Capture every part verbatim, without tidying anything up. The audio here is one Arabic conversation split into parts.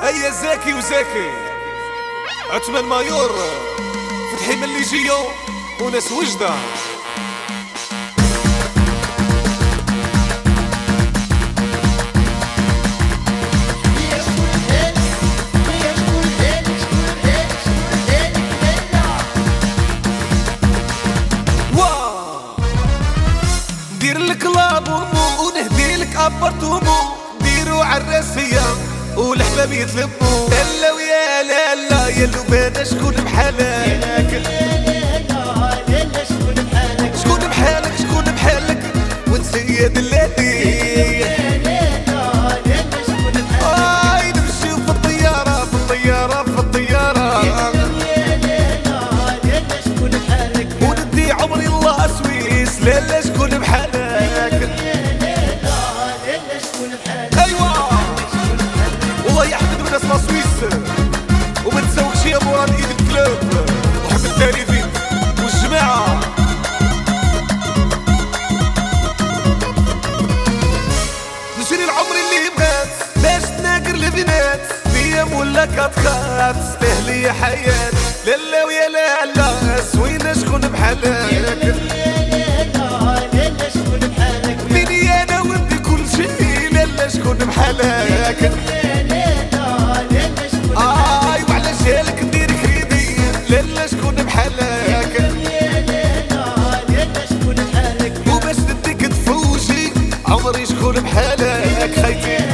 هيا زاكي وزاكي عثمان مايور فتحي مليجيو وناس وجدة. دير لك لابومو ونهدي لك ابرتومو، ديرو عالراسية والحباب يطلبو لا ويا لا لا يا لبانة شكون بحالك، شكون بحالك شكون بحالك وانت يا دلالي. هاي نمشيو في الطيارة في الطيارة في الطيارة وندي عمري الله سويس لا لا شكون بحالك. والله يحمد من اسمها سويس وما تسوقش يا مراد ايد الكلوب وحب التاليفين والجماعة. نشري العمر اللي بغات باش تناقر البنات بيام ولا كاتخات تستاهلي يا حياة لالا ويا لالا سوينا شكون بحالك. بيني انا ودي كل شي لالا شكون بحالك. آي وعلاش جالك ندير كريدي لالا شكون بحالك. وباش نديك تفوجي عمري شكون بحالك خيتي.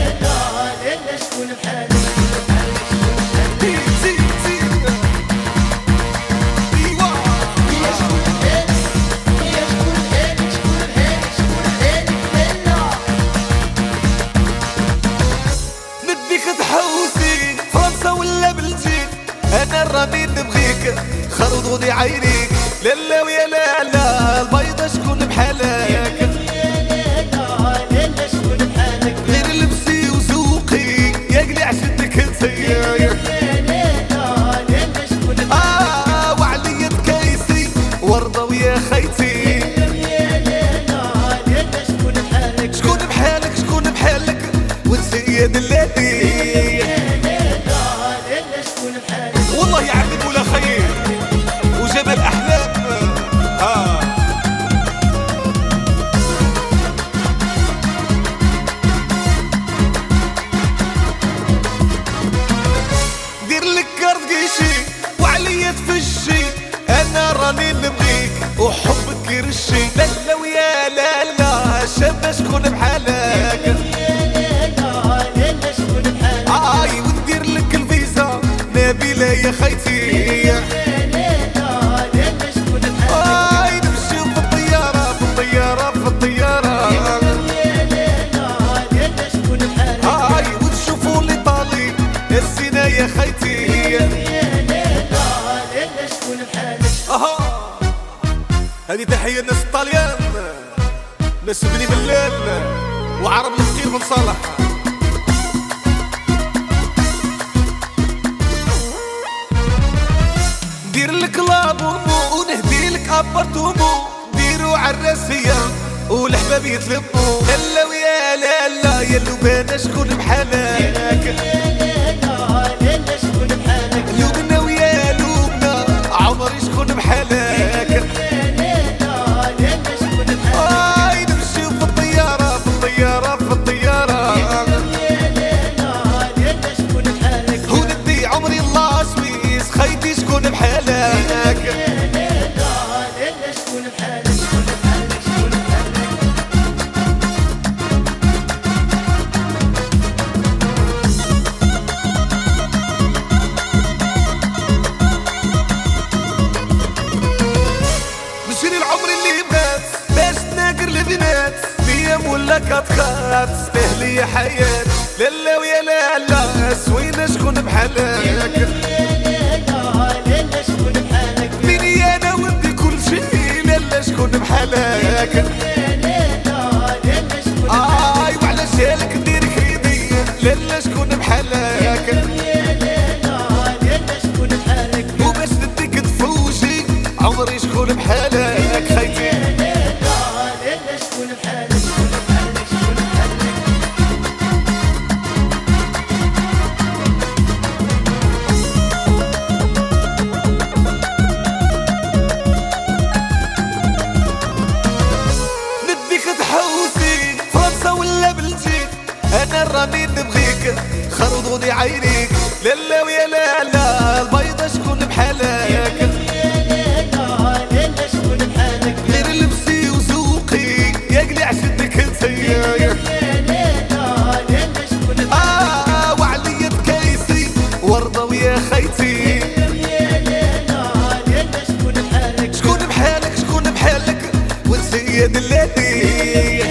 انا راني نبغيك خرطوني عينيك لالا ويا لالا البيضة شكون بحالك. غير لبسي وذوقي يقلي عشتك انتيا اه وعليا كيسي وردة ويا خيتي. شكون بحالك شكون بحالك وانت يا دلالي. والله يعذب ولا خير وجمال احلام اه دير لك كارت قيشي وعليا تفشي انا راني نبغيك وحبك يرشي لالا ويا لالا شابة شكون بحالك. اي وندير لك الفيزا نبيلة يا خيتي. هاي نمشيو في الطيارة في الطيارة في الطيارة هاي وتشوفوا الإيطالي السينا يا خيتي. اها هذه تحية الناس الطاليان ناس بني ملال وعرب الفقير بن صالح. دير لك لابومو ونهدي لك ابرتومو، ديرو عالراسية والحباب يطلبو لا ويا لالا يا لبانة شكون بحالك. لبنى ويا لبنى عمري شكون بحالك. هاي نمشيو في الطيارة في الطيارة في الطيارة وندي عمري الله سويس خيتي شكون بحالك. نشري العمر اللي بغات باش تناقر البنات بيام ولا كاتخات تستاهلي يا حياة لالا ويا لالا سوينا شكون بحالك. بيني انا ودي كل شي لالا شكون بحالك. اي وعلاش جالك ندير كريدي لالا شكون بحالك. وباش نديك تفوجي عمري شكون بحالك خيتي. عينيك لالا ويا لالا البيضة شكون بحالك غير لبسي وذوقي يا قلي عشتك انتيا اه وعليا كيسي ورده ويا خيتي شكون بحالك شكون بحالك وانت يا دلالي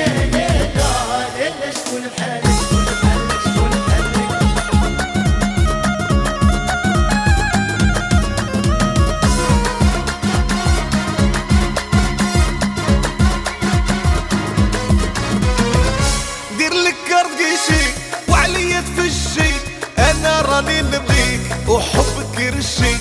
وعليا تفشي انا راني نبغيك وحبك يرشي